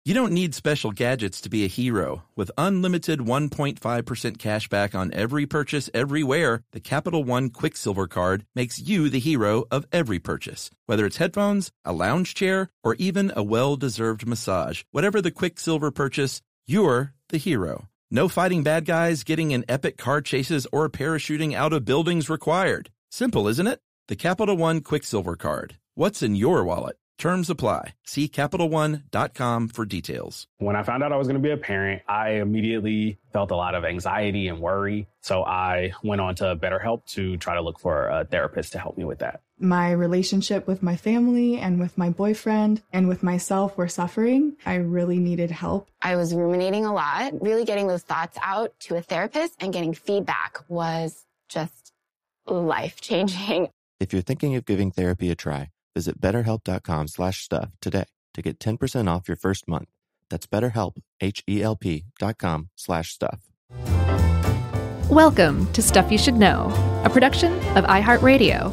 You don't need special gadgets to be a hero. With unlimited 1.5% cash back on every purchase everywhere, the Capital One Quicksilver Card makes you the hero of every purchase. Whether it's headphones, a lounge chair, or even a well-deserved massage, whatever the Quicksilver purchase, you're the hero. No fighting bad guys, getting in epic car chases, or parachuting out of buildings required. Simple, isn't it? The Capital One Quicksilver Card. What's in your wallet? Terms apply. See CapitalOne.com for details. When I found out I was going to be a parent, I immediately felt a lot of anxiety and worry. So I went on to BetterHelp to try to look for a therapist to help me with that. My relationship with my family and with my boyfriend and with myself were suffering. I really needed help. I was ruminating a lot. Really getting those thoughts out to a therapist and getting feedback was just life-changing. If you're thinking of giving therapy a try, visit BetterHelp.com/stuff today to get 10% off your first month. That's BetterHelp, HELP.com/stuff. Welcome to Stuff You Should Know, a production of iHeartRadio.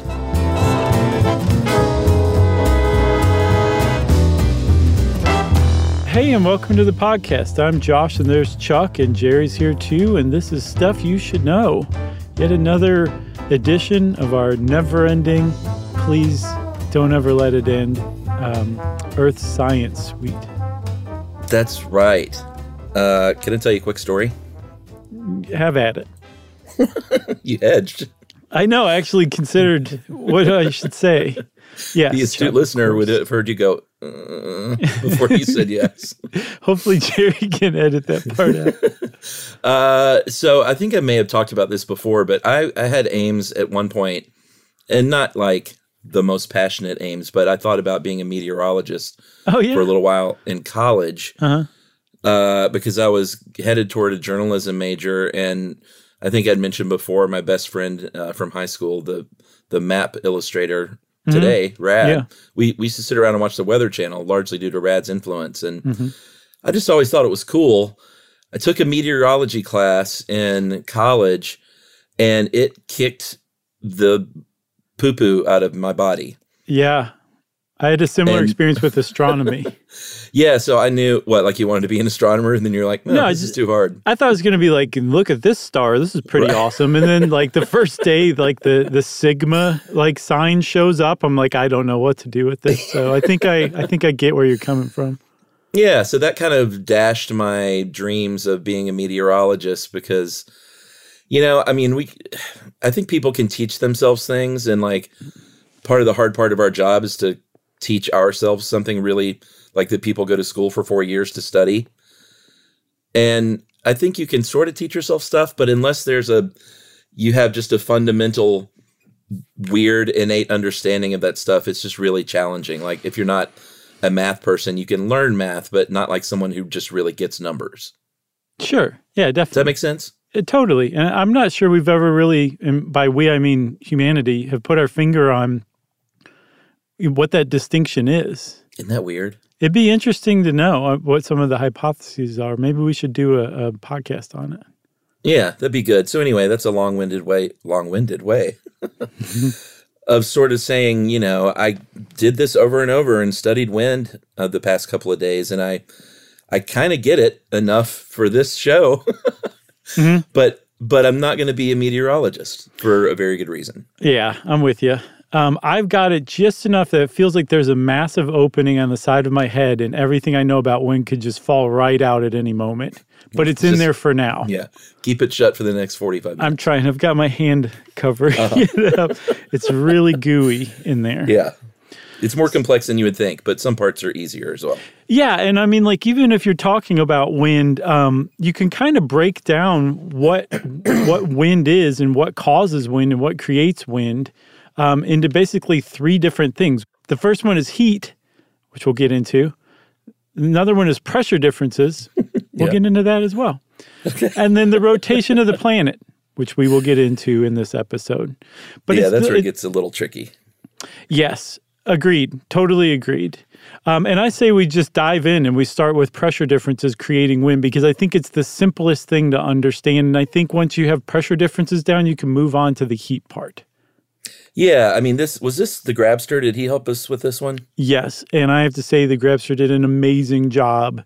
Hey, and welcome to the podcast. I'm Josh, and there's Chuck, and Jerry's here too, and this is Stuff You Should Know. Yet another edition of our never-ending, please don't ever let it end, Earth Science Suite. That's right. Can I tell you a quick story? Have at it. You edged. I know. I actually considered what I should say. Yes. The astute listener would have heard you go, before you said yes. Hopefully Jerry can edit that part out. So I think I may have talked about this before, but I had aims at one point, and not like the most passionate aims, but I thought about being a meteorologist for a little while in college because I was headed toward a journalism major. And I think I'd mentioned before, my best friend from high school, the map illustrator today, Rad, we used to sit around and watch the Weather Channel, largely due to Rad's influence. And I just always thought it was cool. I took a meteorology class in college, and it kicked the poo-poo out of my body. Yeah. I had a similar experience with astronomy. Yeah, so I knew, like you wanted to be an astronomer, and then you're like, no, this is too hard. I thought it was going to be like, look at this star, this is pretty awesome. And then like the first day, like the Sigma like sign shows up, I'm like, I don't know what to do with this. So I think I get where you're coming from. Yeah, so that kind of dashed my dreams of being a meteorologist because, I think people can teach themselves things, and like part of the hard part of our job is to teach ourselves something really like that people go to school for 4 years to study. And I think you can sort of teach yourself stuff, but unless you have just a fundamental weird innate understanding of that stuff, it's just really challenging. Like if you're not a math person, you can learn math, but not like someone who just really gets numbers. Sure. Yeah, definitely. Does that make sense? Totally. And I'm not sure we've ever really, and by we I mean humanity, have put our finger on what that distinction is. Isn't that weird? It'd be interesting to know what some of the hypotheses are. Maybe we should do a podcast on it. Yeah, that'd be good. So anyway, that's a long-winded way of sort of saying, I did this over and over and studied wind the past couple of days, and I kind of get it enough for this show. But I'm not going to be a meteorologist for a very good reason. Yeah, I'm with you. I've got it just enough that it feels like there's a massive opening on the side of my head, and everything I know about wind could just fall right out at any moment. But it's in there for now. Yeah. Keep it shut for the next 45 minutes. I'm trying. I've got my hand covered. It's really gooey in there. Yeah. It's more complex than you would think, but some parts are easier as well. Yeah, and I mean, like, even if you're talking about wind, you can kind of break down what wind is and what causes wind and what creates wind into basically three different things. The first one is heat, which we'll get into. Another one is pressure differences. We'll get into that as well. Okay. And then the rotation of the planet, which we will get into in this episode. But that's where it gets a little tricky. Yes. Agreed. Totally agreed. And I say we just dive in and we start with pressure differences creating wind, because I think it's the simplest thing to understand. And I think once you have pressure differences down, you can move on to the heat part. Yeah. I mean, was this the Grabster? Did he help us with this one? Yes. And I have to say the Grabster did an amazing job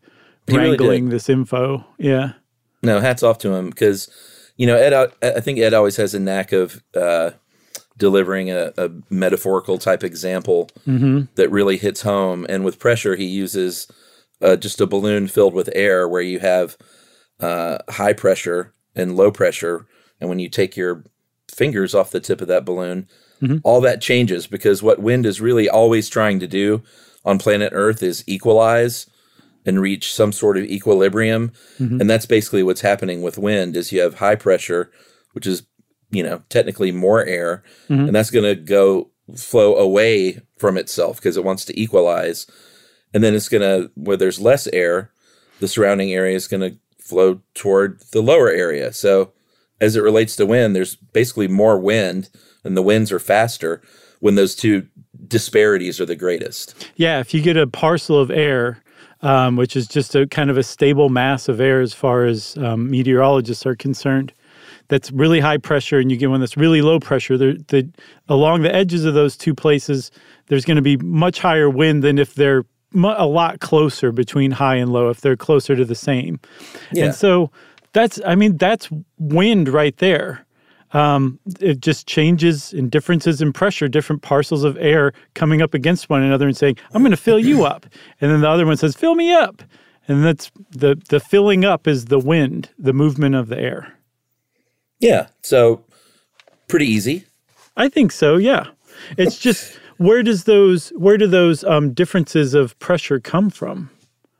wrangling this info. Yeah. No, hats off to him because, Ed. I think Ed always has a knack of delivering a metaphorical type example that really hits home. And with pressure, he uses just a balloon filled with air where you have high pressure and low pressure. And when you take your fingers off the tip of that balloon, all that changes because what wind is really always trying to do on planet Earth is equalize and reach some sort of equilibrium. And that's basically what's happening with wind is you have high pressure, which is, technically more air, and that's going to flow away from itself because it wants to equalize. And then it's going to, where there's less air, the surrounding area is going to flow toward the lower area. So as it relates to wind, there's basically more wind and the winds are faster when those two disparities are the greatest. Yeah, if you get a parcel of air, which is just a kind of a stable mass of air as far as meteorologists are concerned, that's really high pressure, and you get one that's really low pressure, along the edges of those two places, there's going to be much higher wind than if they're a lot closer between high and low, if they're closer to the same. Yeah. And so that's wind right there. It just changes in differences in pressure, different parcels of air coming up against one another and saying, I'm going to fill you up. And then the other one says, fill me up. And that's the filling up is the wind, the movement of the air. Yeah. So pretty easy. I think so. Yeah. It's just, where do those differences of pressure come from?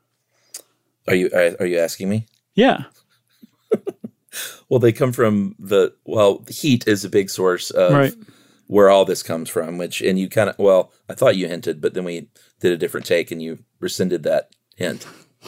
Are you asking me? Yeah. Well, they come from heat is a big source of where all this comes from, and you kind of, I thought you hinted, but then we did a different take and you rescinded that hint.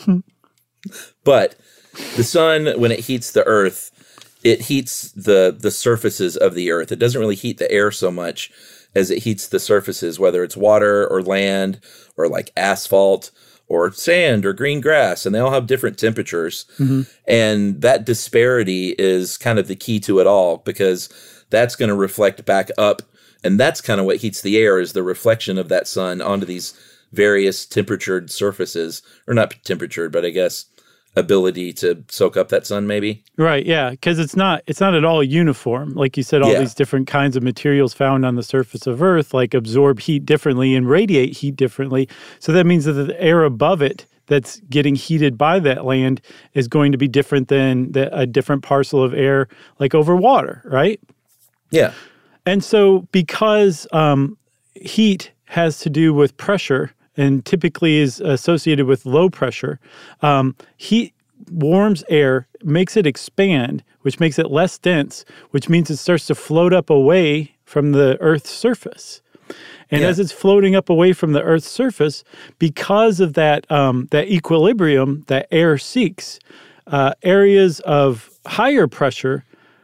But the sun, when it heats the earth, it heats the surfaces of the earth. It doesn't really heat the air so much as it heats the surfaces, whether it's water or land or like asphalt or sand or green grass, and they all have different temperatures. And that disparity is kind of the key to it all because that's going to reflect back up, and that's kind of what heats the air is the reflection of that sun onto these various temperatured surfaces, or not temperatured, but I guess ability to soak up that sun maybe. Right, yeah, because it's not at all uniform. Like you said, all these different kinds of materials found on the surface of Earth like absorb heat differently and radiate heat differently. So that means that the air above it that's getting heated by that land is going to be different than a different parcel of air like over water, right? Yeah. And so because heat has to do with pressure and typically is associated with low pressure, heat warms air, makes it expand, which makes it less dense, which means it starts to float up away from the Earth's surface. And as it's floating up away from the Earth's surface, because of that equilibrium that air seeks, areas of higher pressure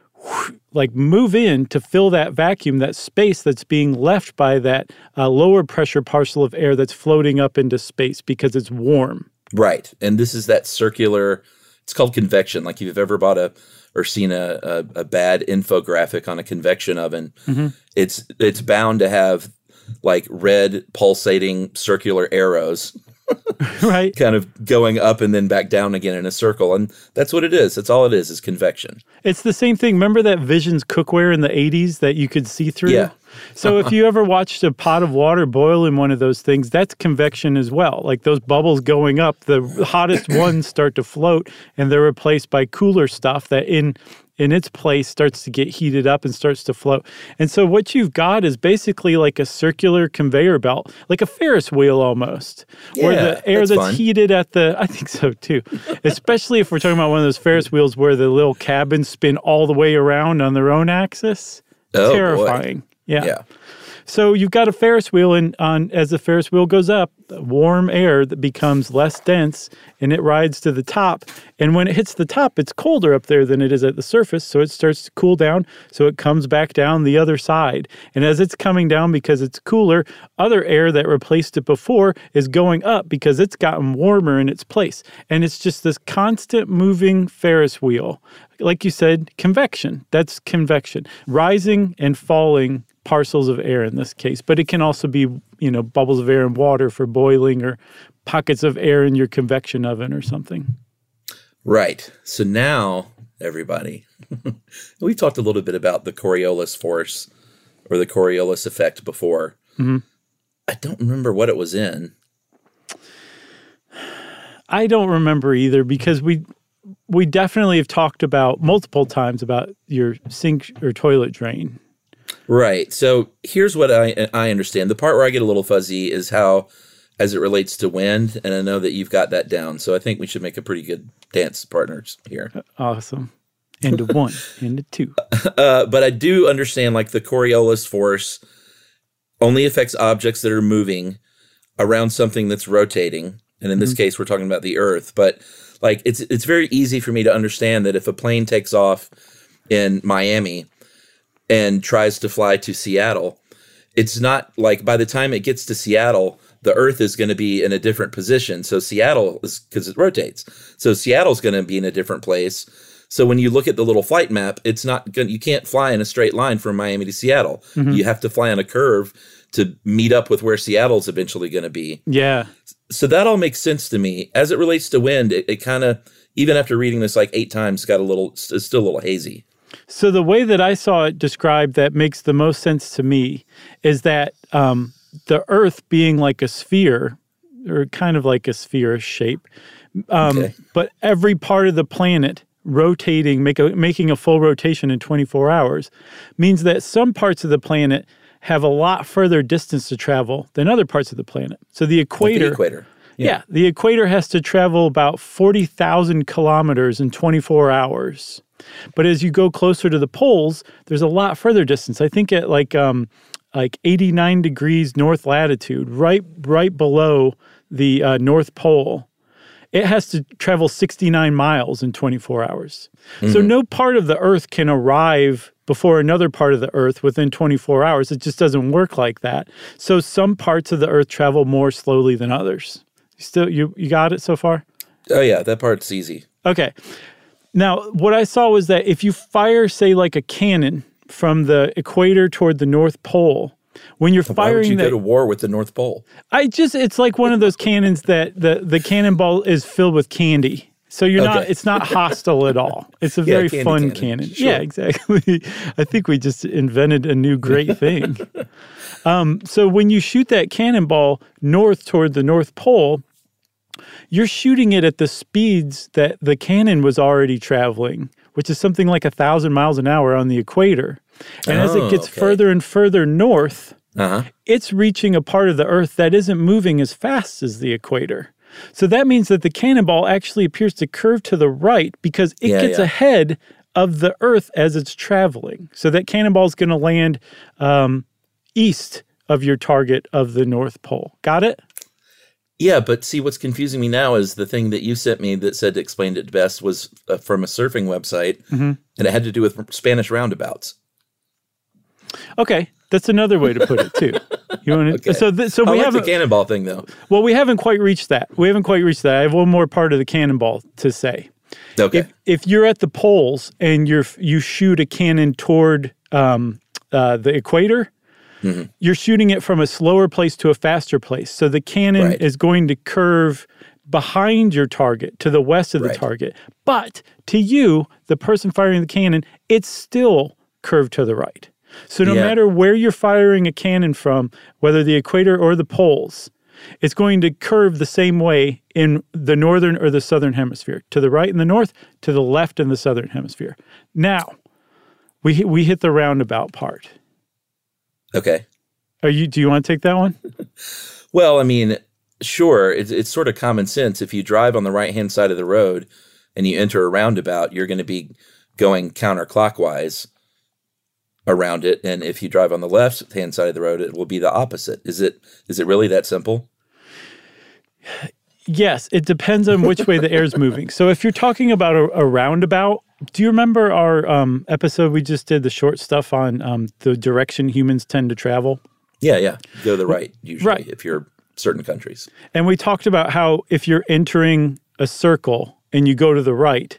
move in to fill that vacuum, that space that's being left by that lower pressure parcel of air that's floating up into space because it's warm. Right. And this is that circular, it's called convection. Like if you've ever bought or seen a bad infographic on a convection oven, it's bound to have like red pulsating circular arrows. Right. Kind of going up and then back down again in a circle. And that's what it is. That's all it is convection. It's the same thing. Remember that Visions cookware in the 80s that you could see through? Yeah. So if you ever watched a pot of water boil in one of those things, that's convection as well. Like those bubbles going up, the hottest ones start to float and they're replaced by cooler stuff that in its place starts to get heated up and starts to float. And so what you've got is basically like a circular conveyor belt, like a Ferris wheel almost, where the air that's heated I think so too, especially if we're talking about one of those Ferris wheels where the little cabins spin all the way around on their own axis. Terrifying. Boy. Yeah. So you've got a Ferris wheel, and as the Ferris wheel goes up, warm air that becomes less dense, and it rides to the top. And when it hits the top, it's colder up there than it is at the surface, so it starts to cool down, so it comes back down the other side. And as it's coming down because it's cooler, other air that replaced it before is going up because it's gotten warmer in its place. And it's just this constant moving Ferris wheel. Like you said, convection. That's convection. Rising and falling parcels of air in this case, but it can also be, bubbles of air in water for boiling or pockets of air in your convection oven or something. Right. So now, everybody, we've talked a little bit about the Coriolis force or the Coriolis effect before. Mm-hmm. I don't remember what it was in. I don't remember either, because we definitely have talked about multiple times about your sink or toilet drain. Right. So here's what I understand. The part where I get a little fuzzy is how, as it relates to wind, and I know that you've got that down. So I think we should make a pretty good dance partners here. Awesome. And a 1, and a 2. But I do understand, like, the Coriolis force only affects objects that are moving around something that's rotating. And in this case, we're talking about the Earth. But, like, it's very easy for me to understand that if a plane takes off in Miami and tries to fly to Seattle, it's not like by the time it gets to Seattle, the Earth is going to be in a different position. So Seattle is, because it rotates. So Seattle's going to be in a different place. So when you look at the little flight map, it's not going. You can't fly in a straight line from Miami to Seattle. Mm-hmm. You have to fly on a curve to meet up with where Seattle's eventually going to be. Yeah. So that all makes sense to me. As it relates to wind, it kind of, even after reading this like 8 times, it's still a little hazy. So the way that I saw it described that makes the most sense to me is that the Earth being like a sphere, or kind of like a sphere shape, but every part of the planet rotating, making a full rotation in 24 hours, means that some parts of the planet have a lot further distance to travel than other parts of the planet. So the equator. Like the equator. Yeah, the equator has to travel about 40,000 kilometers in 24 hours. But as you go closer to the poles, there's a lot further distance. I think at like 89 degrees north latitude, right below the North Pole, it has to travel 69 miles in 24 hours. Mm-hmm. So no part of the Earth can arrive before another part of the Earth within 24 hours. It just doesn't work like that. So some parts of the Earth travel more slowly than others. You got it so far? Oh, yeah, that part's easy. Okay. Now, what I saw was that if you fire, say, like a cannon from the equator toward the North Pole, when you're firing, why would you go to war with the North Pole? It's like one of those cannons that the cannonball is filled with candy. So it's not hostile at all. It's a very fun cannon. Sure. Yeah, exactly. I think we just invented a new great thing. So when you shoot that cannonball north toward the North Pole, you're shooting it at the speeds that the cannon was already traveling, which is something like 1,000 miles an hour on the equator. And as it gets further and further north, it's reaching a part of the Earth that isn't moving as fast as the equator. So that means that the cannonball actually appears to curve to the right because it gets ahead of the Earth as it's traveling. So that cannonball is going to land east of your target of the North Pole. Got it? Yeah, but see, what's confusing me now is the thing that you sent me that said explained it best was from a surfing website, and it had to do with Spanish roundabouts. Okay, that's another way to put it too. You want to? Okay. So we like haven't the cannonball thing though. Well, we haven't quite reached that. I have one more part of the cannonball to say. Okay. If you're at the poles and you shoot a cannon toward the equator, you're shooting it from a slower place to a faster place. So the cannon is going to curve behind your target to the west of the target. But to you, the person firing the cannon, it's still curved to the right. So no matter where you're firing a cannon from, whether the equator or the poles, it's going to curve the same way in the northern or the southern hemisphere. To the right in the north, to the left in the southern hemisphere. Now, we hit the roundabout part. Okay. Do you want to take that one? Well, I mean, sure. It's sort of common sense. If you drive on the right-hand side of the road and you enter a roundabout, you're going to be going counterclockwise around it. And if you drive on the left-hand side of the road, it will be the opposite. Is it really that simple? Yes. It depends on which way the air is moving. So if you're talking about a roundabout, do you remember our episode we just did, the short stuff on the direction humans tend to travel? Yeah. Go to the right, usually, if you're certain countries. And we talked about how if you're entering a circle and you go to the right,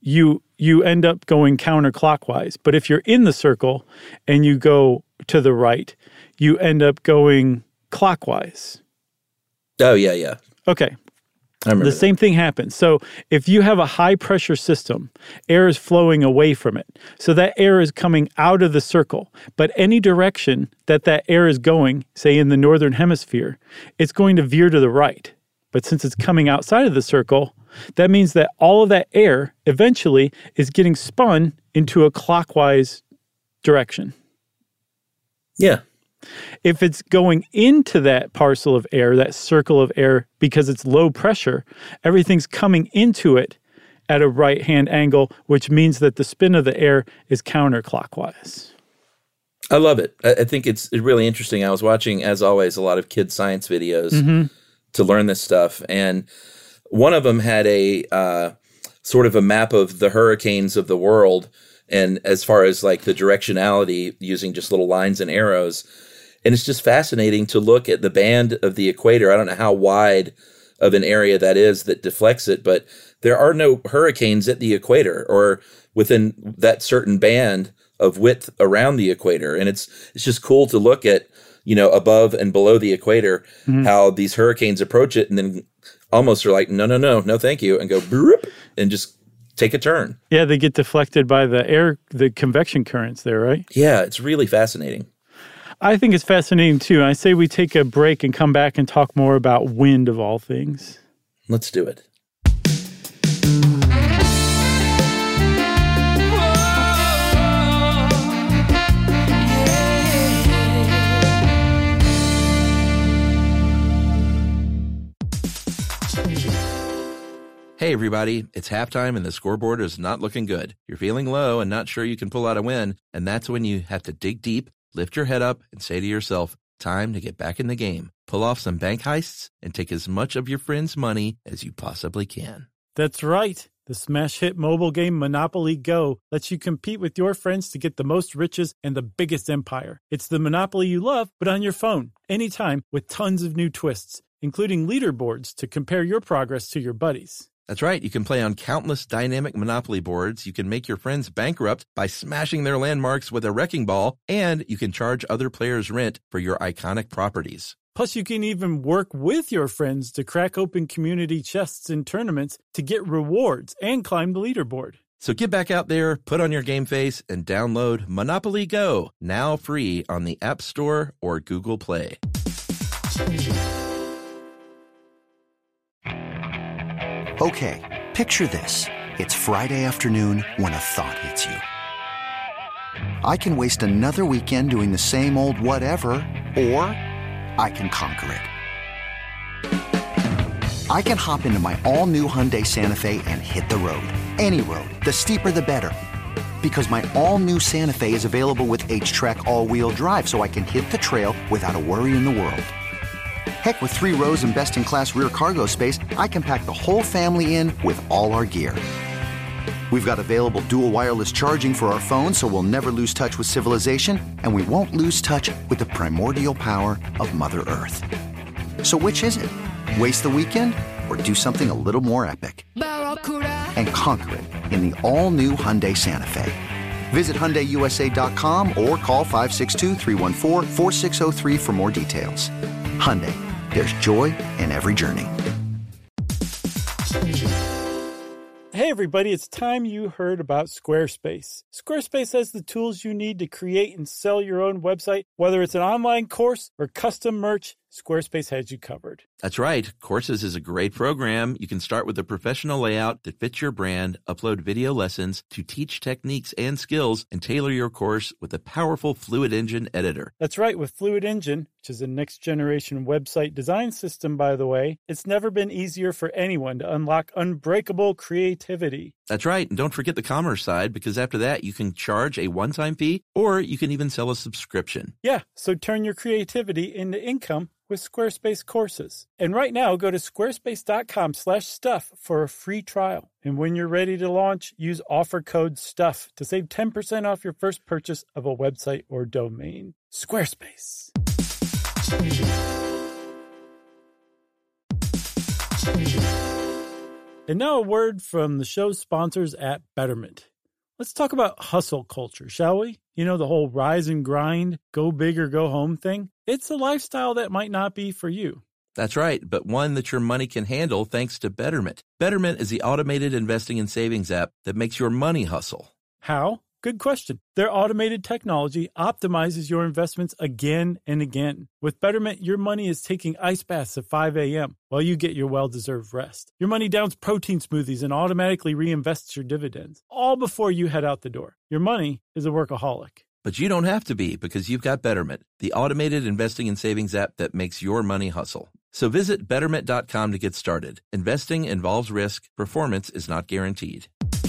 you end up going counterclockwise. But if you're in the circle and you go to the right, you end up going clockwise. Oh, yeah. Okay. I remember the same thing happens. So if you have a high pressure system, air is flowing away from it. So that air is coming out of the circle. But any direction that air is going, say in the northern hemisphere, it's going to veer to the right. But since it's coming outside of the circle, that means that all of that air eventually is getting spun into a clockwise direction. Yeah. If it's going into that parcel of air, that circle of air, because it's low pressure, everything's coming into it at a right-hand angle, which means that the spin of the air is counterclockwise. I love it. I think it's really interesting. I was watching, as always, a lot of kid science videos to learn this stuff. And one of them had a sort of a map of the hurricanes of the world, and as far as like the directionality using just little lines and arrows. And it's just fascinating to look at the band of the equator. I don't know how wide of an area that is that deflects it, but there are no hurricanes at the equator or within that certain band of width around the equator. And it's just cool to look at, above and below the equator, how these hurricanes approach it and then almost are like, no, thank you, and go broop, and just take a turn. Yeah, they get deflected by the convection currents there, right? Yeah, it's really fascinating. I think it's fascinating, too. I say we take a break and come back and talk more about wind of all things. Let's do it. Hey, everybody, it's halftime and the scoreboard is not looking good. You're feeling low and not sure you can pull out a win, and that's when you have to dig deep, lift your head up, and say to yourself, time to get back in the game. Pull off some bank heists and take as much of your friends' money as you possibly can. That's right. The smash hit mobile game Monopoly Go lets you compete with your friends to get the most riches and the biggest empire. It's the Monopoly you love, but on your phone, anytime, with tons of new twists, including leaderboards to compare your progress to your buddies. That's right. You can play on countless dynamic Monopoly boards. You can make your friends bankrupt by smashing their landmarks with a wrecking ball, and you can charge other players rent for your iconic properties. Plus, you can even work with your friends to crack open community chests in tournaments to get rewards and climb the leaderboard. So get back out there, put on your game face, and download Monopoly Go, now free on the App Store or Google Play. Okay, picture this. It's Friday afternoon when a thought hits you. I can waste another weekend doing the same old whatever, or I can conquer it. I can hop into my all-new Hyundai Santa Fe and hit the road. Any road. The steeper, the better. Because my all-new Santa Fe is available with H-Track all-wheel drive, so I can hit the trail without a worry in the world. Heck, with 3 rows and best-in-class rear cargo space, I can pack the whole family in with all our gear. We've got available dual wireless charging for our phones, so we'll never lose touch with civilization, and we won't lose touch with the primordial power of Mother Earth. So which is it? Waste the weekend or do something a little more epic? And conquer it in the all-new Hyundai Santa Fe. Visit HyundaiUSA.com or call 562-314-4603 for more details. Hyundai, there's joy in every journey. Hey everybody, it's time you heard about Squarespace. Squarespace has the tools you need to create and sell your own website. Whether it's an online course or custom merch, Squarespace has you covered. That's right. Courses is a great program. You can start with a professional layout that fits your brand, upload video lessons to teach techniques and skills, and tailor your course with a powerful Fluid Engine editor. That's right. With Fluid Engine, which is a next-generation website design system, by the way, it's never been easier for anyone to unlock unbreakable creativity. That's right. And don't forget the commerce side, because after that, you can charge a one-time fee, or you can even sell a subscription. Yeah, so turn your creativity into income with Squarespace courses. And right now, go to squarespace.com/stuff for a free trial. And when you're ready to launch, use offer code STUFF to save 10% off your first purchase of a website or domain. Squarespace. And now a word from the show's sponsors at Betterment. Let's talk about hustle culture, shall we? You know, the whole rise and grind, go big or go home thing. It's a lifestyle that might not be for you. That's right, but one that your money can handle thanks to Betterment. Betterment is the automated investing and savings app that makes your money hustle. How? Good question. Their automated technology optimizes your investments again and again. With Betterment, your money is taking ice baths at 5 a.m. while you get your well-deserved rest. Your money downs protein smoothies and automatically reinvests your dividends, all before you head out the door. Your money is a workaholic. But you don't have to be, because you've got Betterment, the automated investing and savings app that makes your money hustle. So visit Betterment.com to get started. Investing involves risk. Performance is not guaranteed.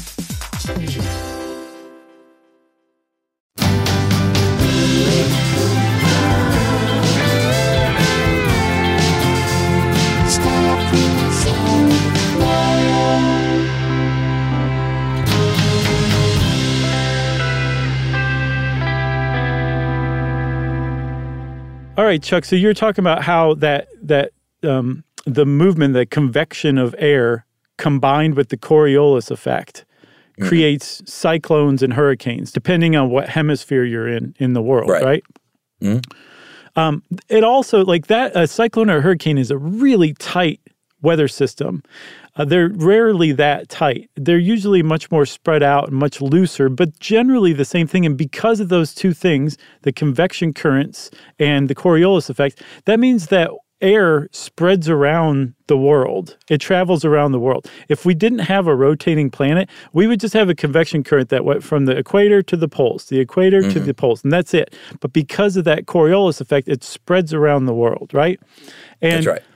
All right, Chuck, so you're talking about how the movement, the convection of air combined with the Coriolis effect creates cyclones and hurricanes, depending on what hemisphere you're in the world, right? Mm-hmm. It also, like that, a cyclone or a hurricane is a really tight weather system. They're rarely that tight. They're usually much more spread out and much looser, but generally the same thing. And because of those two things, the convection currents and the Coriolis effect, that means that air spreads around the world. It travels around the world. If we didn't have a rotating planet, we would just have a convection current that went from the equator to the poles, the equator to the poles, and that's it. But because of that Coriolis effect, it spreads around the world, right? And that's right.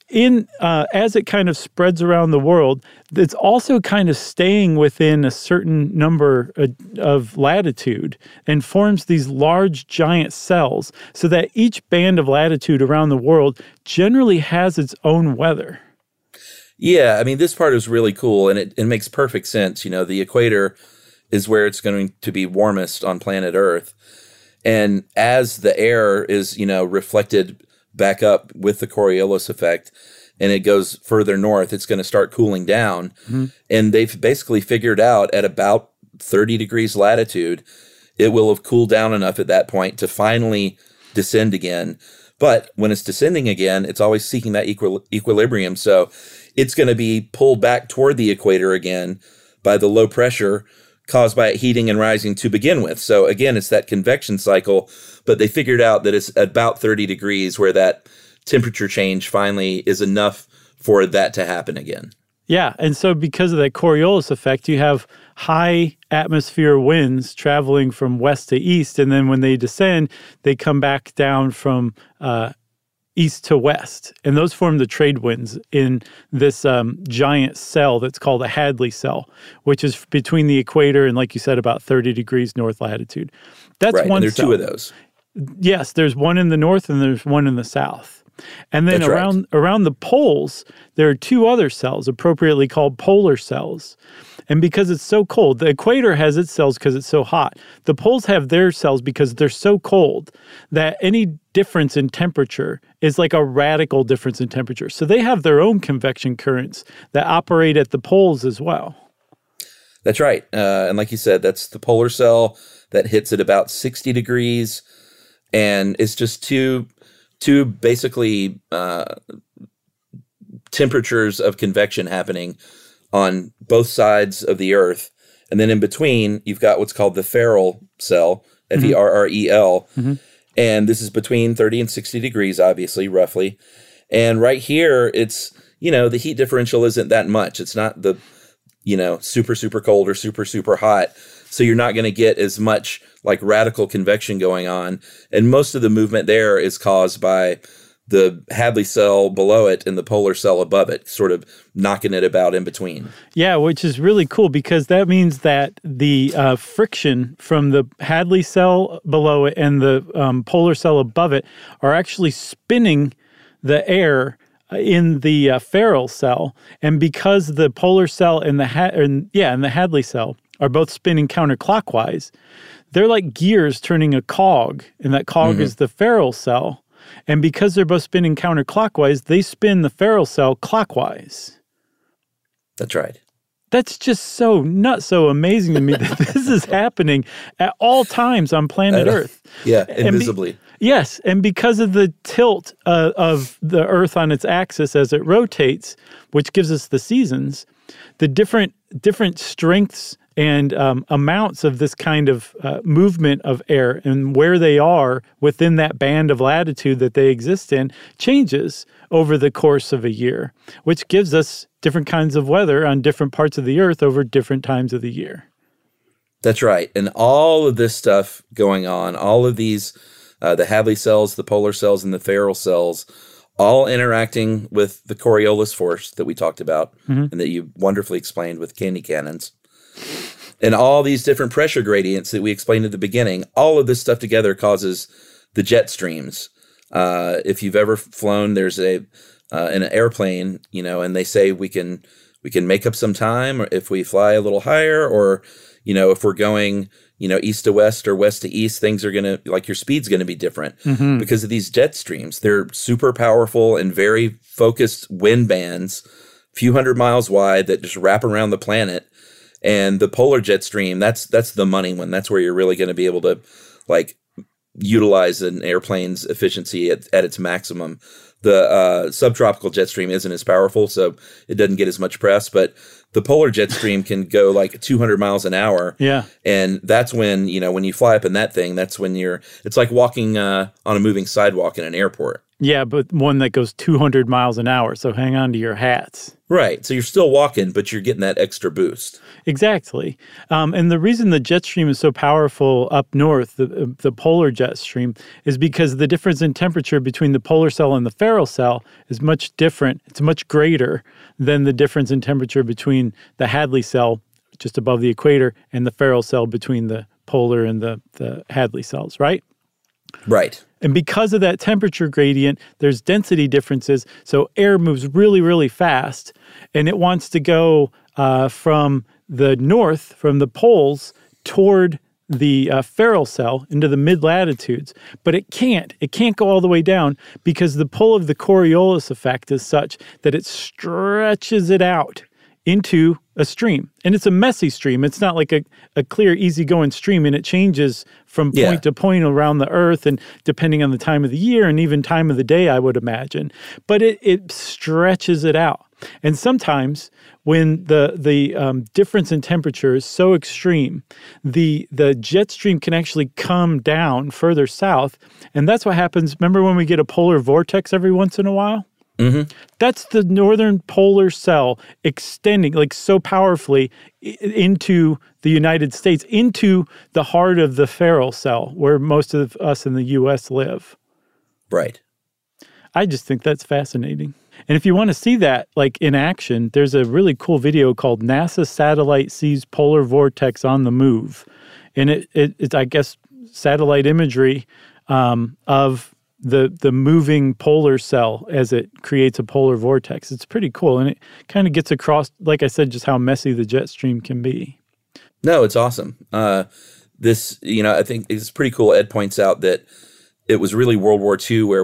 As it kind of spreads around the world, it's also kind of staying within a certain number of latitude and forms these large giant cells so that each band of latitude around the world generally has its own weather. Yeah, I mean, this part is really cool, and it makes perfect sense. You know, the equator is where it's going to be warmest on planet Earth. And as the air is, reflected back up with the Coriolis effect, and it goes further north, it's going to start cooling down. Mm-hmm. And they've basically figured out at about 30 degrees latitude, it will have cooled down enough at that point to finally descend again. But when it's descending again, it's always seeking that equilibrium. So it's going to be pulled back toward the equator again by the low pressure caused by it heating and rising to begin with. So again, it's that convection cycle, but they figured out that it's about 30 degrees where that temperature change finally is enough for that to happen again. Yeah, and so because of that Coriolis effect, you have high atmosphere winds traveling from west to east, and then when they descend, they come back down from east to west, and those form the trade winds in this giant cell that's called a Hadley cell, which is between the equator and, like you said, about 30 degrees north latitude. That's right, one and there's cell. Two of those. Yes, there's one in the north and there's one in the south. And then around the poles, there are two other cells, appropriately called polar cells. And because it's so cold, the equator has its cells because it's so hot. The poles have their cells because they're so cold that any difference in temperature is like a radical difference in temperature. So they have their own convection currents that operate at the poles as well. That's right. And like you said, that's the polar cell that hits at about 60 degrees. And it's just two basically temperatures of convection happening on both sides of the Earth. And then in between, you've got what's called the Ferrel cell, Ferrel. Mm-hmm. And this is between 30 and 60 degrees, obviously, roughly. And right here, it's, the heat differential isn't that much. It's not the, super, super cold or super, super hot. So you're not going to get as much like radical convection going on. And most of the movement there is caused by the Hadley cell below it and the polar cell above it, sort of knocking it about in between. Yeah, which is really cool because that means that the friction from the Hadley cell below it and the polar cell above it are actually spinning the air in the Ferrel cell. And because the polar cell and the Hadley cell are both spinning counterclockwise, they're like gears turning a cog, and that cog is the Ferrel cell. And because they're both spinning counterclockwise, they spin the Ferrel cell clockwise. That's right. That's just so amazing to me that this is happening at all times on planet Earth. Yeah, invisibly. Yes, and because of the tilt of the Earth on its axis as it rotates, which gives us the seasons, the different strengths and amounts of this kind of movement of air and where they are within that band of latitude that they exist in changes over the course of a year, which gives us different kinds of weather on different parts of the Earth over different times of the year. That's right. And all of this stuff going on, all of these, the Hadley cells, the polar cells, and the Ferrel cells, all interacting with the Coriolis force that we talked about and that you wonderfully explained with candy cannons. And all these different pressure gradients that we explained at the beginning, all of this stuff together causes the jet streams. If you've ever flown, there's an airplane, and they say we can make up some time or if we fly a little higher, or, if we're going, east to west or west to east, things are going to, like your speed's going to be different because of these jet streams. They're super powerful and very focused wind bands, a few hundred miles wide that just wrap around the planet. And the polar jet stream, that's the money one. That's where you're really going to be able to utilize an airplane's efficiency at its maximum. The subtropical jet stream isn't as powerful, so it doesn't get as much press. But the polar jet stream can go 200 miles an hour. Yeah. And that's when, when you fly up in that thing, that's when it's like walking on a moving sidewalk in an airport. Yeah, but one that goes 200 miles an hour, so hang on to your hats. Right. So you're still walking, but you're getting that extra boost. Exactly. And the reason the jet stream is so powerful up north, the polar jet stream, is because the difference in temperature between the polar cell and the Ferrel cell is much different. It's much greater than the difference in temperature between the Hadley cell just above the equator and the Ferrel cell between the polar and the Hadley cells, right? Right. And because of that temperature gradient, there's density differences. So air moves really, really fast, and it wants to go from the north, from the poles, toward the Ferrel cell into the mid-latitudes. But it can't. It can't go all the way down because the pull of the Coriolis effect is such that it stretches it out into a stream. And it's a messy stream. It's not like a clear, easygoing stream, and it changes from point to point around the Earth and depending on the time of the year and even time of the day, I would imagine. But it stretches it out. And sometimes when the difference in temperature is so extreme, the jet stream can actually come down further south. And that's what happens. Remember when we get a polar vortex every once in a while? Mm-hmm. That's the northern polar cell extending so powerfully into the United States, into the heart of the Ferrel cell, where most of us in the U.S. live. Right. I just think that's fascinating. And if you want to see that in action, there's a really cool video called NASA Satellite Sees Polar Vortex on the Move. And it's, I guess, satellite imagery of the moving polar cell as it creates a polar vortex. It's pretty cool. And it kind of gets across, like I said, just how messy the jet stream can be. No, it's awesome. This, I think it's pretty cool. Ed points out that it was really World War II where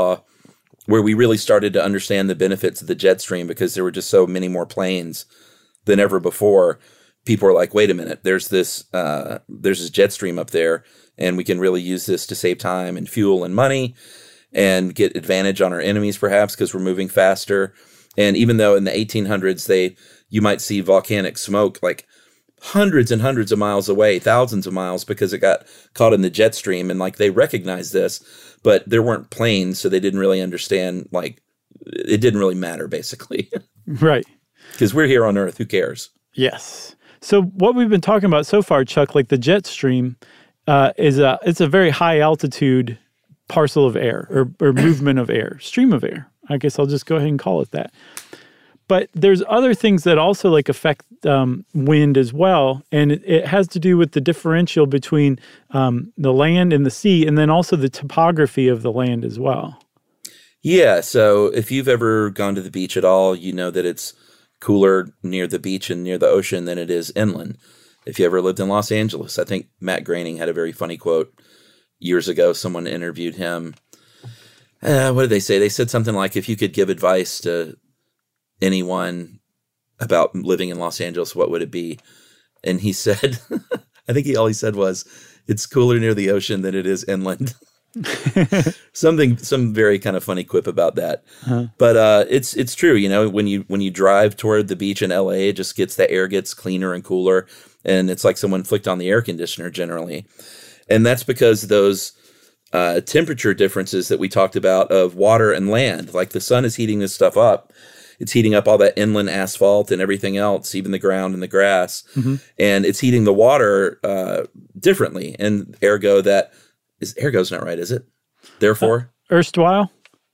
we really started to understand the benefits of the jet stream because there were just so many more planes than ever before. People are like, wait a minute, there's this jet stream up there, and we can really use this to save time and fuel and money and get advantage on our enemies perhaps because we're moving faster. And even though in the 1800s you might see volcanic smoke hundreds and hundreds of miles away, thousands of miles, because it got caught in the jet stream, and they recognized this, but there weren't planes, so they didn't really understand, it didn't really matter basically. Right. Because we're here on Earth, who cares? Yes. So what we've been talking about so far, Chuck, the jet stream, it's a very high altitude parcel of air or movement of air, stream of air. I guess I'll just go ahead and call it that. But there's other things that also affect wind as well, and it has to do with the differential between the land and the sea, and then also the topography of the land as well. Yeah, so if you've ever gone to the beach at all, you know that it's cooler near the beach and near the ocean than it is inland. If you ever lived in Los Angeles, I think Matt Groening had a very funny quote years ago. Someone interviewed him. What did they say? They said something like, if you could give advice to anyone about living in Los Angeles, what would it be? And he said, I think all he said was, it's cooler near the ocean than it is inland. Some very kind of funny quip about that. But it's true. You know, when you drive toward the beach in LA, it just the air gets cleaner and cooler. And it's like someone flicked on the air conditioner generally. And that's because those temperature differences that we talked about of water and land, like the sun is heating this stuff up. It's heating up all that inland asphalt and everything else, even the ground and the grass. And it's heating the water differently. And ergo's not right, is it? Therefore? Erstwhile.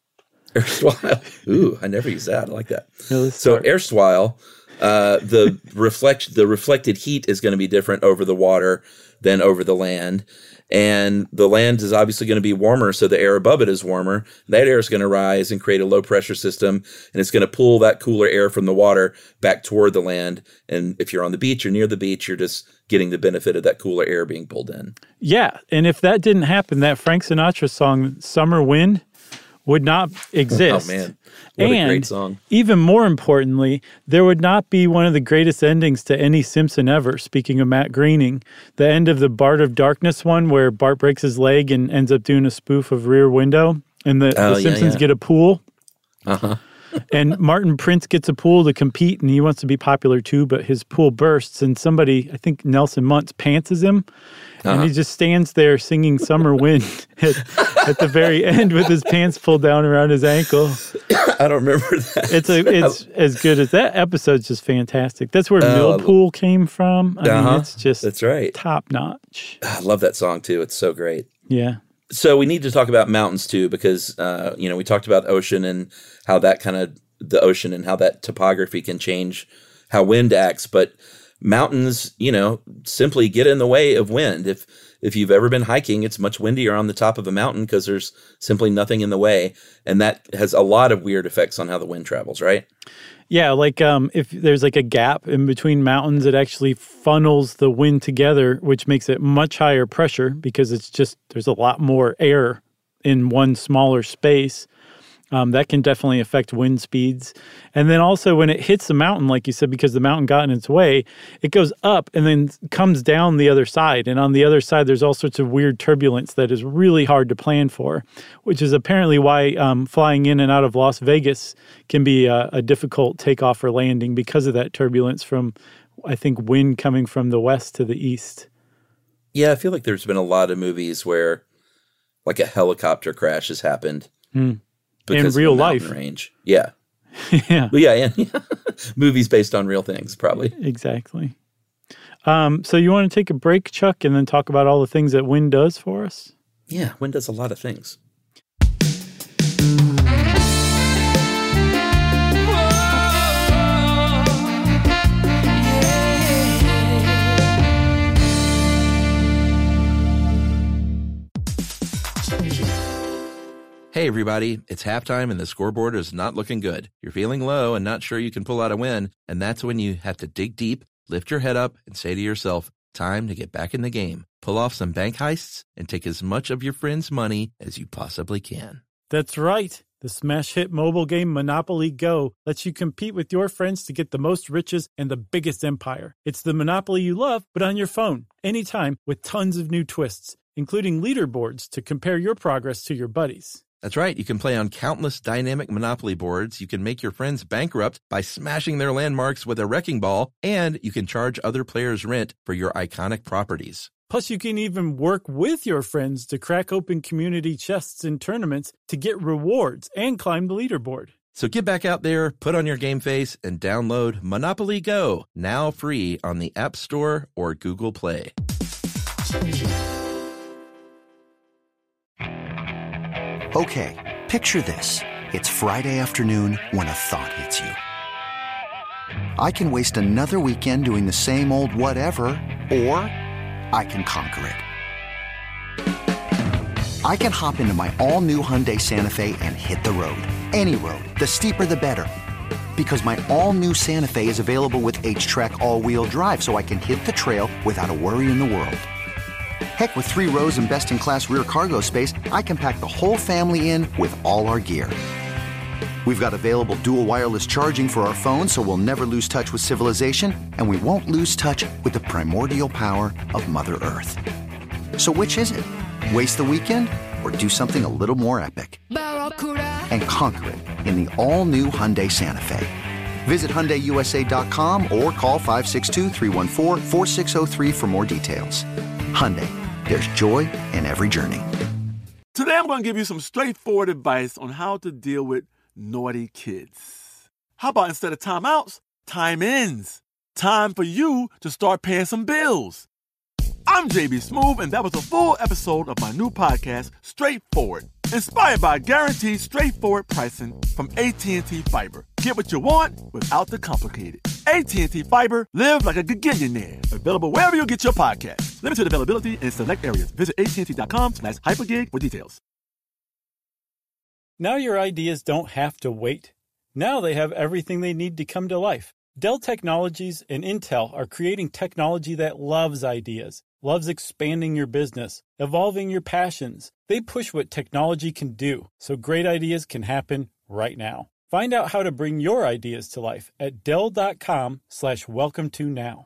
Ooh, I never use that. I like that. So erstwhile, the reflected heat is going to be different over the water than over the land. And the land is obviously going to be warmer, so the air above it is warmer. That air is going to rise and create a low pressure system, and it's going to pull that cooler air from the water back toward the land. And if you're on the beach or near the beach, you're just getting the benefit of that cooler air being pulled in. Yeah, and if that didn't happen, that Frank Sinatra song, Summer Wind, would not exist. Oh, man. What a great song. Even more importantly, there would not be one of the greatest endings to any Simpson ever, speaking of Matt Groening. The end of the Bart of Darkness one, where Bart breaks his leg and ends up doing a spoof of Rear Window, and the Simpsons get a pool. And Martin Prince gets a pool to compete, and he wants to be popular too, but his pool bursts, and somebody, I think Nelson Muntz, pantses him, and he just stands there singing Summer Wind at the very end with his pants pulled down around his ankle. I don't remember that. It's as good as that episode's just fantastic. That's where Millpool came from. I mean, it's just that's right. Top notch. I love that song too. It's so great. Yeah. So we need to talk about mountains too, because we talked about ocean and how that the ocean and how that topography can change how wind acts. But mountains, simply get in the way of wind. If you've ever been hiking, it's much windier on the top of a mountain because there's simply nothing in the way, and that has a lot of weird effects on how the wind travels, right? Yeah, like if there's like a gap in between mountains, it actually funnels the wind together, which makes it much higher pressure because there's a lot more air in one smaller space. That can definitely affect wind speeds. And then also when it hits the mountain, like you said, because the mountain got in its way, it goes up and then comes down the other side. And on the other side, there's all sorts of weird turbulence that is really hard to plan for, which is apparently why flying in and out of Las Vegas can be a difficult takeoff or landing because of that turbulence from, I think, wind coming from the west to the east. Yeah, I feel like there's been a lot of movies where like a helicopter crash has happened. In real life. Range. Yeah. Yeah. Well, yeah. Movies based on real things, probably. Exactly. So you want to take a break, Chuck, and then talk about all the things that wind does for us? Yeah, wind does a lot of things. Hey, everybody, it's halftime and the scoreboard is not looking good. You're feeling low and not sure you can pull out a win, and that's when you have to dig deep, lift your head up, and say to yourself, time to get back in the game. Pull off some bank heists and take as much of your friends' money as you possibly can. That's right. The smash hit mobile game Monopoly Go lets you compete with your friends to get the most riches and the biggest empire. It's the Monopoly you love, but on your phone, anytime, with tons of new twists, including leaderboards to compare your progress to your buddies. That's right. You can play on countless dynamic Monopoly boards. You can make your friends bankrupt by smashing their landmarks with a wrecking ball, and you can charge other players rent for your iconic properties. Plus, you can even work with your friends to crack open community chests in tournaments to get rewards and climb the leaderboard. So get back out there, put on your game face, and download Monopoly Go, now free on the App Store or Google Play. Okay, picture this. It's Friday afternoon when a thought hits you. I can waste another weekend doing the same old whatever, or I can conquer it. I can hop into my all-new Hyundai Santa Fe and hit the road. Any road. The steeper, the better. Because my all-new Santa Fe is available with H-Track all-wheel drive, so I can hit the trail without a worry in the world. Heck, with 3 rows and best-in-class rear cargo space, I can pack the whole family in with all our gear. We've got available dual wireless charging for our phones, so we'll never lose touch with civilization, and we won't lose touch with the primordial power of Mother Earth. So which is it? Waste the weekend or do something a little more epic and conquer it in the all-new Hyundai Santa Fe? Visit HyundaiUSA.com or call 562-314-4603 for more details. Hyundai, there's joy in every journey. Today I'm going to give you some straightforward advice on how to deal with naughty kids. How about instead of timeouts, time-ins? Time for you to start paying some bills. I'm JB Smoove, and that was a full episode of my new podcast, Straightforward, inspired by guaranteed straightforward pricing from AT&T Fiber. Get what you want without the complicated. AT&T Fiber, live like a gigillionaire. Available wherever you get your podcasts. Limited availability in select areas. Visit AT&T.com/hypergig for details. Now your ideas don't have to wait. Now they have everything they need to come to life. Dell Technologies and Intel are creating technology that loves ideas, loves expanding your business, evolving your passions. They push what technology can do, so great ideas can happen right now. Find out how to bring your ideas to life at Dell.com/welcome-to-now.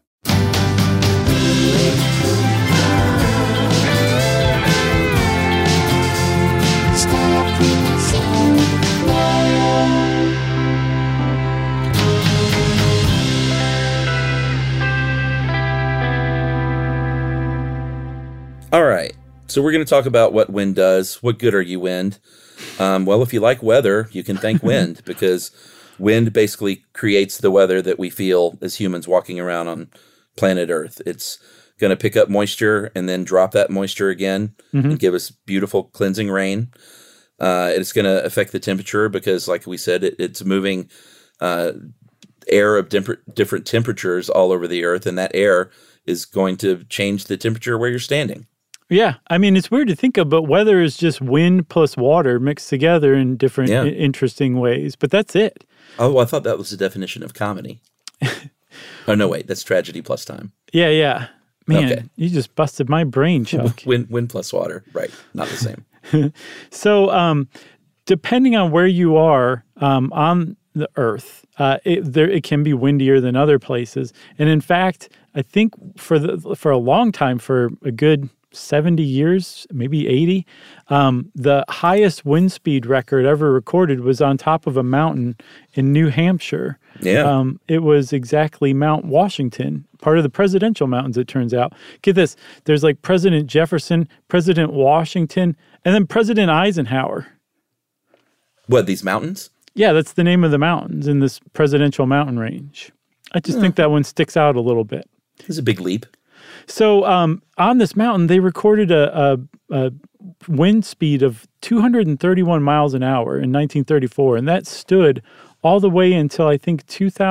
All right, so we're going to talk about what wind does. What good are you, wind? Well, if you like weather, you can thank wind, because wind basically creates the weather that we feel as humans walking around on planet Earth. It's going to pick up moisture and then drop that moisture again and give us beautiful cleansing rain. It's going to affect the temperature because, like we said, it's moving air of different temperatures all over the Earth, and that air is going to change the temperature where you're standing. Yeah, I mean, it's weird to think of, but weather is just wind plus water mixed together in different interesting ways. But that's it. Oh, I thought that was the definition of comedy. Oh, no, wait, that's tragedy plus time. Yeah. Man, You just busted my brain, Chuck. Wind plus water, right, not the same. So depending on where you are on the Earth, it can be windier than other places. And in fact, I think for a long time, for a good 70 years, maybe 80, the highest wind speed record ever recorded was on top of a mountain in New Hampshire. Yeah. It was exactly Mount Washington, part of the presidential mountains, it turns out. Get this, there's like President Jefferson, President Washington, and then President Eisenhower. What, these mountains? Yeah, that's the name of the mountains in this presidential mountain range. I just think that one sticks out a little bit. It's a big leap. So on this mountain, they recorded a wind speed of 231 miles an hour in 1934, and that stood all the way until, I think,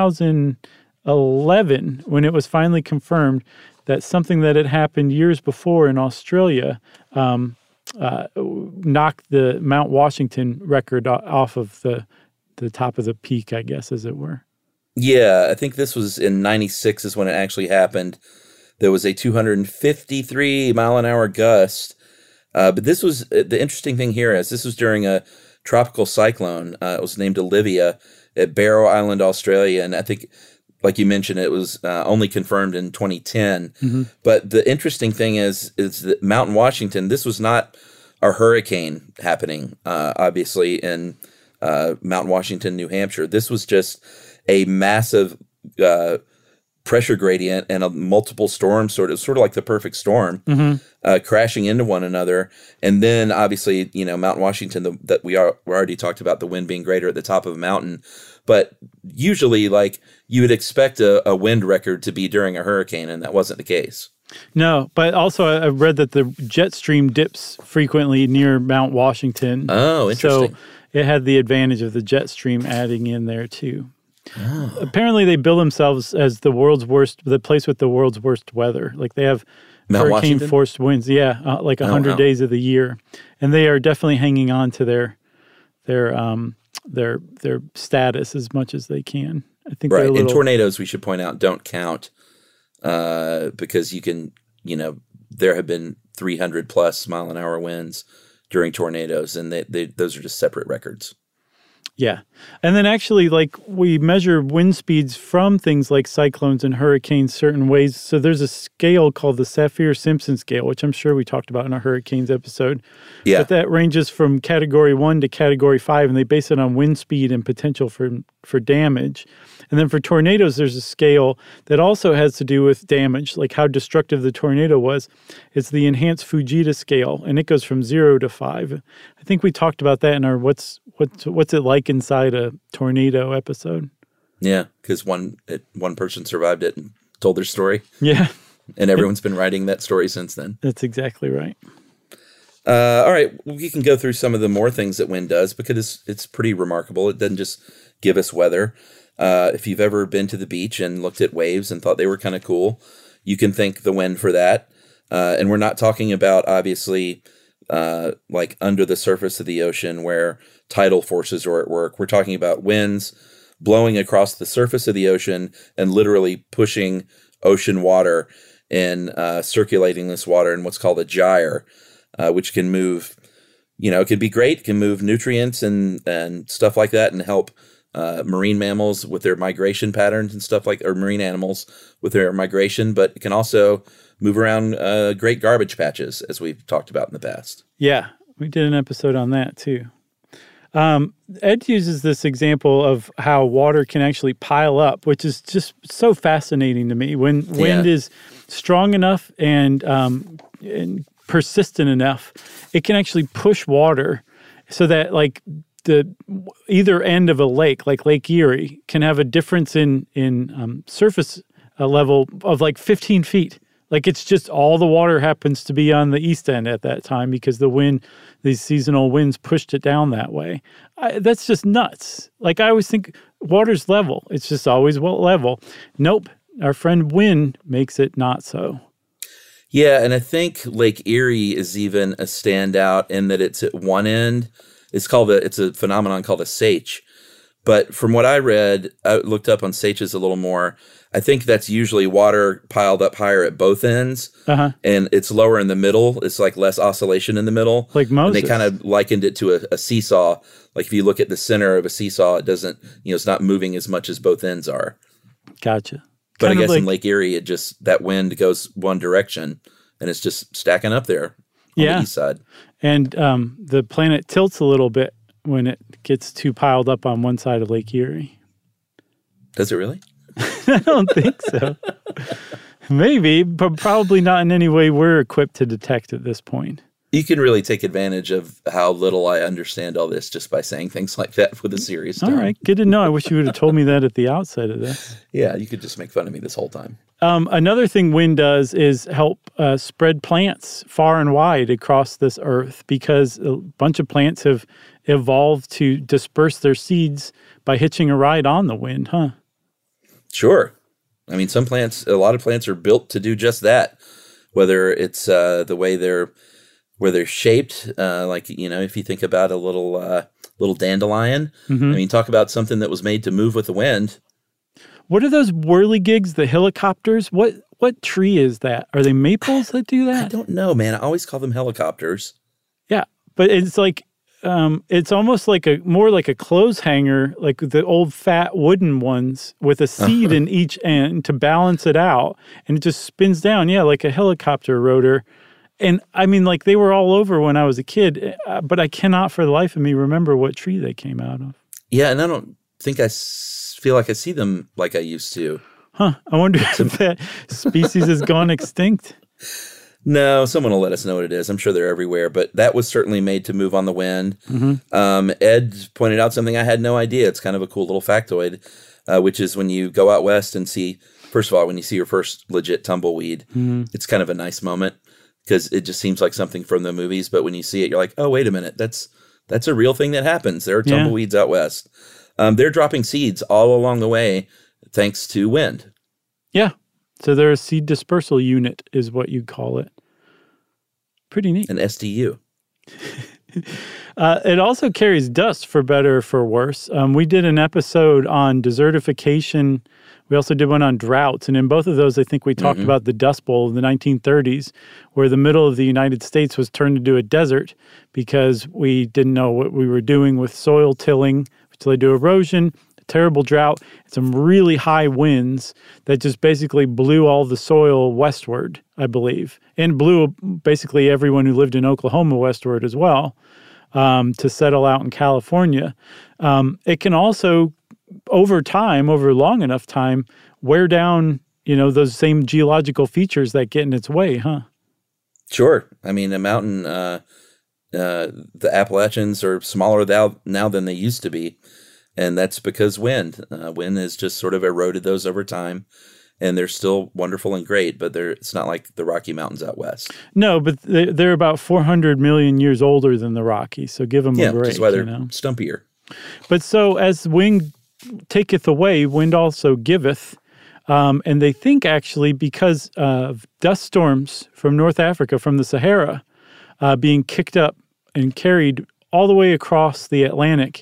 2011, when it was finally confirmed that something that had happened years before in Australia knocked the Mount Washington record off of the top of the peak, I guess, as it were. Yeah, I think this was in 96 is when it actually happened. There was a 253 mile an hour gust. But this was the interesting thing here is this was during a tropical cyclone. It was named Olivia at Barrow Island, Australia. And I think, like you mentioned, it was only confirmed in 2010. Mm-hmm. But the interesting thing is that Mount Washington, this was not a hurricane happening, obviously, in Mount Washington, New Hampshire. This was just a massive pressure gradient and a multiple storm, sort of like the perfect storm, crashing into one another. And then obviously, Mount Washington, that we already talked about the wind being greater at the top of a mountain. But usually, like, you would expect a wind record to be during a hurricane, and that wasn't the case. No, but also I read that the jet stream dips frequently near Mount Washington. Oh, interesting. So it had the advantage of the jet stream adding in there too. Oh. Apparently, they bill themselves as the place with the world's worst weather. Like they have hurricane-forced winds, like 100 days of the year, and they are definitely hanging on to their status as much as they can. I think right. And tornadoes, we should point out, don't count because you can, there have been 300 plus mile an hour winds during tornadoes, and those are just separate records. Yeah. And then actually, like, we measure wind speeds from things like cyclones and hurricanes certain ways. So there's a scale called the Saffir-Simpson scale, which I'm sure we talked about in our hurricanes episode. Yeah. But that ranges from Category 1 to Category 5, and they base it on wind speed and potential for damage. And then for tornadoes, there's a scale that also has to do with damage, like how destructive the tornado was. It's the enhanced Fujita scale, and it goes from 0 to 5. I think we talked about that in our What's It Like Inside a Tornado episode. Yeah, because one person survived it and told their story. Yeah. And everyone's been writing that story since then. That's exactly right. All right, we can go through some of the more things that wind does because it's pretty remarkable. It doesn't just give us weather. If you've ever been to the beach and looked at waves and thought they were kind of cool, you can thank the wind for that. And we're not talking about, obviously, like under the surface of the ocean where tidal forces are at work. We're talking about winds blowing across the surface of the ocean and literally pushing ocean water and circulating this water in what's called a gyre, which can move, it can be great, can move nutrients and stuff like that and help marine mammals with their migration patterns and stuff or marine animals with their migration, but it can also move around great garbage patches, as we've talked about in the past. Yeah, we did an episode on that too. Ed uses this example of how water can actually pile up, which is just so fascinating to me. When wind is strong enough and persistent enough, it can actually push water so that like the either end of a lake, like Lake Erie, can have a difference in surface level of like 15 feet. Like it's just all the water happens to be on the east end at that time because these seasonal winds pushed it down that way. That's just nuts. Like I always think water's level. It's just always level. Nope. Our friend wind makes it not so. Yeah, and I think Lake Erie is even a standout in that it's at one end. It's a phenomenon called a seiche. But from what I read, I looked up on seiches a little more. I think that's usually water piled up higher at both ends, and it's lower in the middle. It's like less oscillation in the middle. Like Moses. And they kind of likened it to a seesaw. Like if you look at the center of a seesaw, it doesn't, it's not moving as much as both ends are. Gotcha. But I guess in Lake Erie, that wind goes one direction, and it's just stacking up there on the east side. And the planet tilts a little bit when it gets too piled up on one side of Lake Erie. Does it really? I don't think so. Maybe, but probably not in any way we're equipped to detect at this point. You can really take advantage of how little I understand all this just by saying things like that with a serious tone. All right, good to know. I wish you would have told me that at the outset of this. Yeah, you could just make fun of me this whole time. Another thing wind does is help spread plants far and wide across this earth because a bunch of plants have evolved to disperse their seeds by hitching a ride on the wind, huh? Sure. I mean, a lot of plants are built to do just that, whether it's the way where they're shaped, like, if you think about a little dandelion, I mean, talk about something that was made to move with the wind. What are those whirligigs, the helicopters? What tree is that? Are they maples that do that? I don't know, man. I always call them helicopters. Yeah, but it's like, it's almost like more like a clothes hanger, like the old fat wooden ones with a seed in each end to balance it out. And it just spins down. Yeah, like a helicopter rotor. And I mean, like they were all over when I was a kid, but I cannot for the life of me remember what tree they came out of. Yeah, and I don't think I feel like I see them like I used to. Huh. I wonder if that species has gone extinct. No, someone will let us know what it is. I'm sure they're everywhere, but that was certainly made to move on the wind. Ed pointed out something I had no idea. It's kind of a cool little factoid, which is when you go out west and see, first of all, when you see your first legit tumbleweed, it's kind of a nice moment because it just seems like something from the movies. But when you see it, you're like, oh, wait a minute. That's a real thing that happens. There are tumbleweeds out west. They're dropping seeds all along the way thanks to wind. Yeah. So they're a seed dispersal unit is what you call it. Pretty neat. An SDU. It also carries dust for better or for worse. We did an episode on desertification. We also did one on droughts. And in both of those, I think we talked about the Dust Bowl of the 1930s, where the middle of the United States was turned into a desert because we didn't know what we were doing with soil tilling, which led to erosion, terrible drought, and some really high winds that just basically blew all the soil westward, I believe, and blew basically everyone who lived in Oklahoma westward as well, to settle out in California. It can also, over time, over long enough time, wear down, those same geological features that get in its way, huh? Sure. I mean, a mountain, the Appalachians are smaller now than they used to be. And that's because wind. Wind has just sort of eroded those over time. And they're still wonderful and great, but it's not like the Rocky Mountains out west. No, but they're about 400 million years older than the Rockies, so give them a break. Yeah, which is why they're stumpier. But so as wind taketh away, wind also giveth. And they think actually because of dust storms from North Africa, from the Sahara, being kicked up and carried all the way across the Atlantic,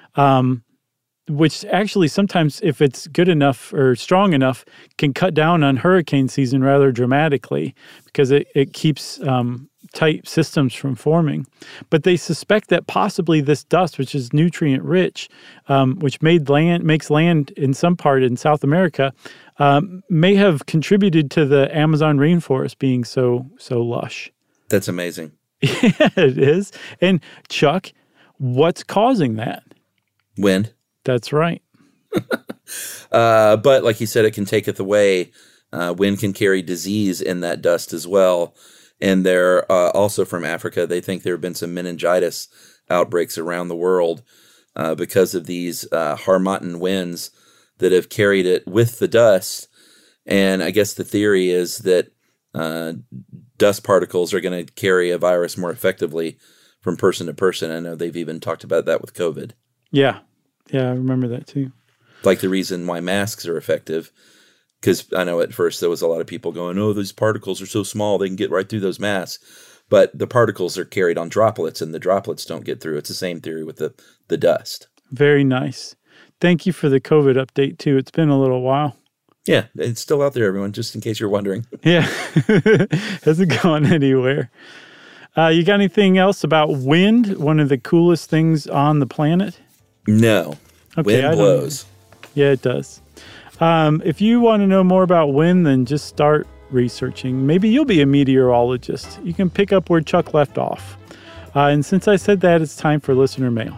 which actually sometimes, if it's good enough or strong enough, can cut down on hurricane season rather dramatically because it keeps tight systems from forming. But they suspect that possibly this dust, which is nutrient rich, which makes land in some part in South America, may have contributed to the Amazon rainforest being so lush. That's amazing. Yeah, it is. And Chuck, what's causing that? Wind. That's right. But like you said, it can taketh away. Wind can carry disease in that dust as well. And they're also from Africa. They think there have been some meningitis outbreaks around the world because of these Harmattan winds that have carried it with the dust. And I guess the theory is that dust particles are going to carry a virus more effectively from person to person. I know they've even talked about that with COVID. Yeah. Yeah, I remember that too. Like the reason why masks are effective, because I know at first there was a lot of people going, oh, these particles are so small, they can get right through those masks. But the particles are carried on droplets, and the droplets don't get through. It's the same theory with the dust. Very nice. Thank you for the COVID update too. It's been a little while. Yeah, it's still out there, everyone, just in case you're wondering. Yeah, hasn't gone anywhere. You got anything else about wind, one of the coolest things on the planet? No. Okay, wind blows. Yeah, it does. If you want to know more about wind, then just start researching. Maybe you'll be a meteorologist. You can pick up where Chuck left off. And since I said that, it's time for listener mail.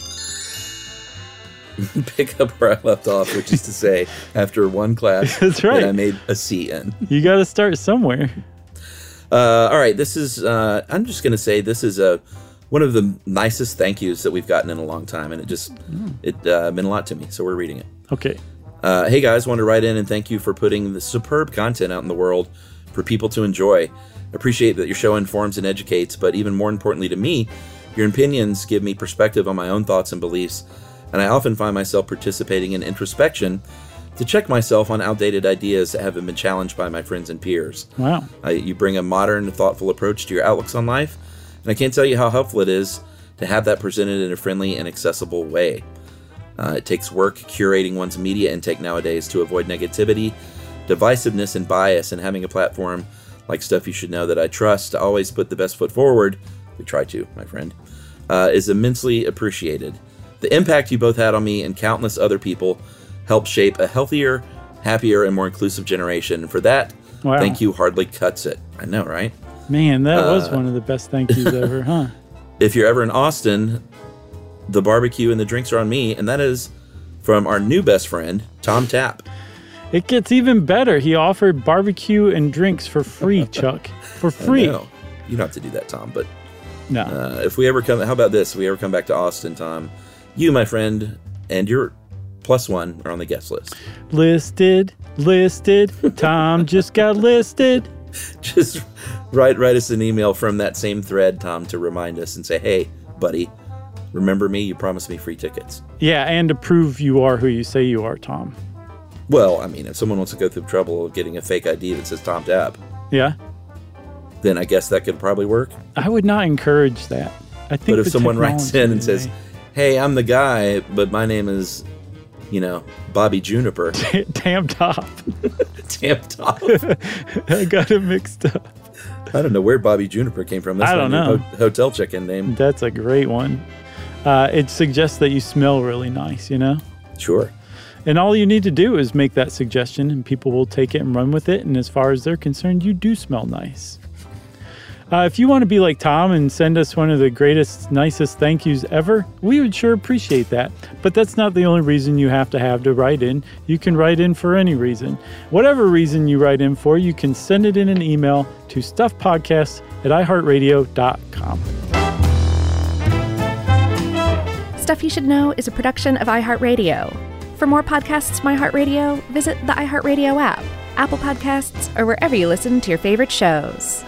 Pick up where I left off, which is to say, after one class That's right. that I made a C in. You got to start somewhere. All right, this is, I'm just going to say this is one of the nicest thank yous that we've gotten in a long time, and it meant a lot to me, so we're reading it. Okay. Hey guys, wanted to write in and thank you for putting the superb content out in the world for people to enjoy. Appreciate that your show informs and educates, but even more importantly to me, your opinions give me perspective on my own thoughts and beliefs, and I often find myself participating in introspection to check myself on outdated ideas that haven't been challenged by my friends and peers. Wow. You bring a modern, thoughtful approach to your outlooks on life, and I can't tell you how helpful it is to have that presented in a friendly and accessible way. It takes work curating one's media intake nowadays to avoid negativity, divisiveness, and bias, and having a platform like Stuff You Should Know that I trust to always put the best foot forward, we try to, my friend, is immensely appreciated. The impact you both had on me and countless other people helped shape a healthier, happier, and more inclusive generation. For that, Thank you hardly cuts it. I know, right? Man, that was one of the best thank yous ever, huh? If you're ever in Austin, the barbecue and the drinks are on me, and that is from our new best friend, Tom Tapp. It gets even better. He offered barbecue and drinks for free, Chuck. For free. You don't have to do that, Tom, but no. If we ever come, how about this? If we ever come back to Austin, Tom, you, my friend, and your +1 are on the guest list. Listed. Tom just got listed. Just write us an email from that same thread, Tom, to remind us and say, hey, buddy, remember me? You promised me free tickets. Yeah, and to prove you are who you say you are, Tom. Well, I mean, if someone wants to go through the trouble of getting a fake ID that says Tom Tapp, yeah, then I guess that could probably work. I would not encourage that. I think. But if someone writes in and says, hey, I'm the guy, but my name is, Bobby Juniper. Tam Top. Tam Top. I got it mixed up. I don't know where Bobby Juniper came from. That's I don't know. Hotel check-in name. That's a great one. it suggests that you smell really nice, you know? Sure. And all you need to do is make that suggestion, and people will take it and run with it. And as far as they're concerned, you do smell nice. If you want to be like Tom and send us one of the greatest, nicest thank yous ever, we would sure appreciate that. But that's not the only reason you have to write in. You can write in for any reason. Whatever reason you write in for, you can send it in an email to stuffpodcasts@iheartradio.com. Stuff You Should Know is a production of iHeartRadio. For more podcasts from iHeartRadio, visit the iHeartRadio app, Apple Podcasts, or wherever you listen to your favorite shows.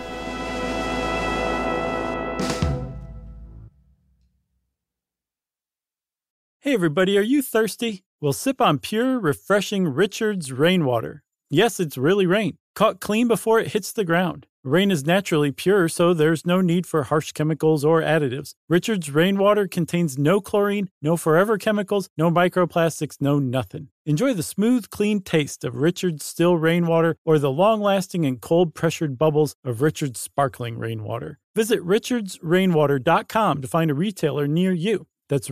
Hey everybody, are you thirsty? Well, sip on pure, refreshing Richard's Rainwater. Yes, it's really rain, caught clean before it hits the ground. Rain is naturally pure, so there's no need for harsh chemicals or additives. Richard's Rainwater contains no chlorine, no forever chemicals, no microplastics, no nothing. Enjoy the smooth, clean taste of Richard's Still Rainwater or the long-lasting and cold-pressured bubbles of Richard's Sparkling Rainwater. Visit richardsrainwater.com to find a retailer near you. That's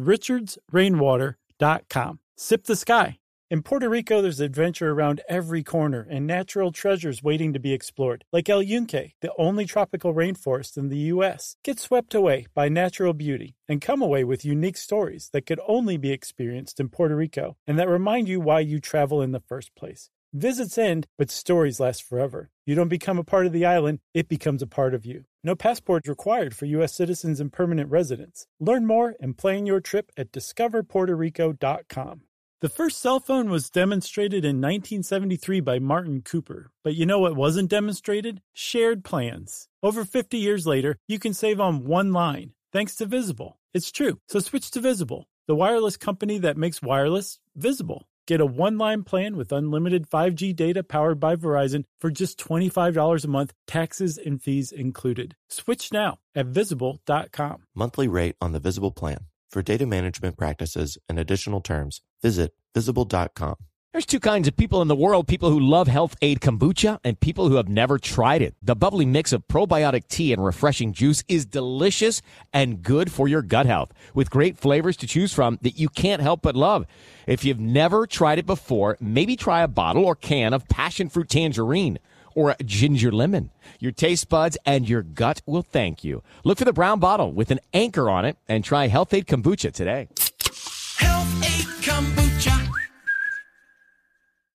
richardsrainwater.com. Sip the sky. In Puerto Rico, there's adventure around every corner and natural treasures waiting to be explored, like El Yunque, the only tropical rainforest in the U.S. Get swept away by natural beauty and come away with unique stories that could only be experienced in Puerto Rico and that remind you why you travel in the first place. Visits end, but stories last forever. You don't become a part of the island, it becomes a part of you. No passport required for U.S. citizens and permanent residents. Learn more and plan your trip at discoverpuertorico.com. The first cell phone was demonstrated in 1973 by Martin Cooper. But you know what wasn't demonstrated? Shared plans. Over 50 years later, you can save on one line, thanks to Visible. It's true, so switch to Visible, the wireless company that makes wireless visible. Get a one-line plan with unlimited 5G data powered by Verizon for just $25 a month, taxes and fees included. Switch now at Visible.com. Monthly rate on the Visible plan. For data management practices and additional terms, visit Visible.com. There's two kinds of people in the world, people who love Health Aid Kombucha and people who have never tried it. The bubbly mix of probiotic tea and refreshing juice is delicious and good for your gut health, with great flavors to choose from that you can't help but love. If you've never tried it before, maybe try a bottle or can of passion fruit tangerine or a ginger lemon. Your taste buds and your gut will thank you. Look for the brown bottle with an anchor on it and try Health Aid Kombucha today.